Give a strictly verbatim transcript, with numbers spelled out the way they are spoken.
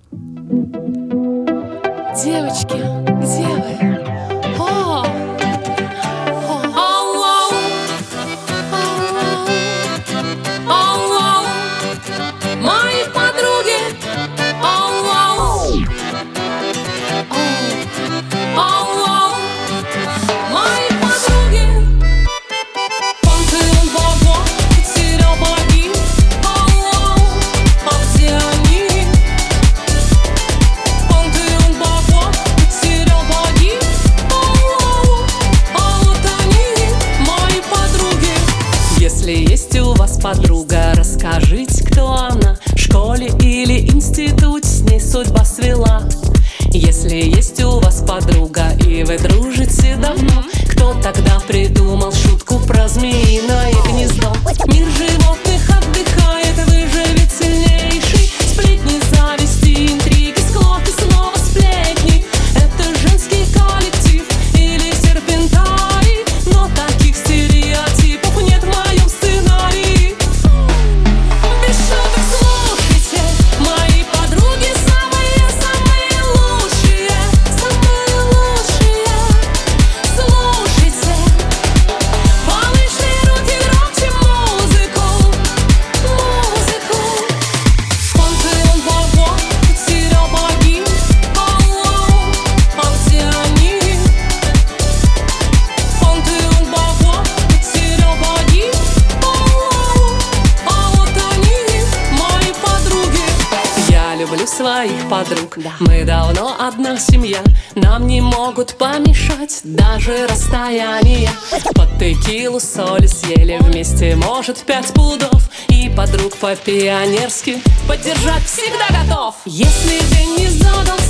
Девочки, где вы? О! Мои подруги, мои подруги, пантеон богов, потерял боги, а где они? Пантеон богов, потерял боги, а вот они, мои подруги. Если есть у вас подруга, расскажите, кто она, в школе или институте с ней судьба свела. Если есть у вас подруга и вы дружите давно, кто тогда придумал шутку про змеиное гнездо? Мир животных отдыхает, вы же ведь сильнейший. Сплетни, зависти, интриги, склоки, снова сплетни. Это женский коллектив или серпентарий, но таких стереотипов нет в моем сценарии. Без шуток слушайте, мои подруги самые-самые лучшие, самые лучшие. Слушайте, повыше руки, громче музыку, музыку. Пантеон богов, потерял боги, а где они? Пантеон богов, потерял боги, а вот они, мои подруги. Я люблю своих подруг, мы давно одна семья. Нам не могут помешать даже расстояние. Под текилу соли съели вместе, может, пять пудов. И подруг по-пионерски поддержать всегда готов. Если день не задался,